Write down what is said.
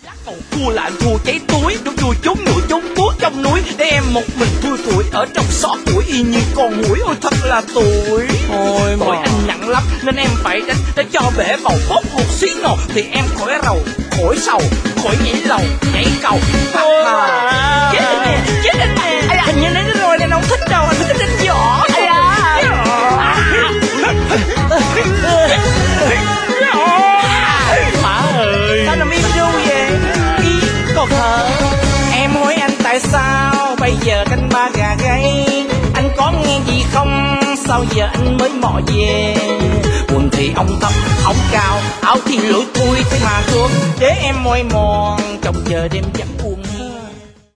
Thua là thua cháy túi, đúng vui trốn ngựa trốn tuốt trong núi, để em một mình thui thủi ở trong xó củi y như con muỗi. Ôi thật là tuổi. Thôi mà Tội anh nặng lắm nên em phải đánh để cho bể bầu bốc một xí ngầu, thì em khỏi rầu, khỏi sầu, khỏi nhảy lầu nhảy cầu. Thôi mà chết anh nè, chết anh nè. Hình như đến rồi nên ông thích đâu, anh thích đánh võ. Má ơi, sao nằm im ru vậy? Ý còn thở. Em hỏi anh tại sao bây giờ canh ba gà gáy, anh có nghe gì không? Sao giờ anh mới mò về? Quần thì ông thấp ống cao, áo thì lủi thui thế mà thương, để em môi mòn trong giờ đêm chẳng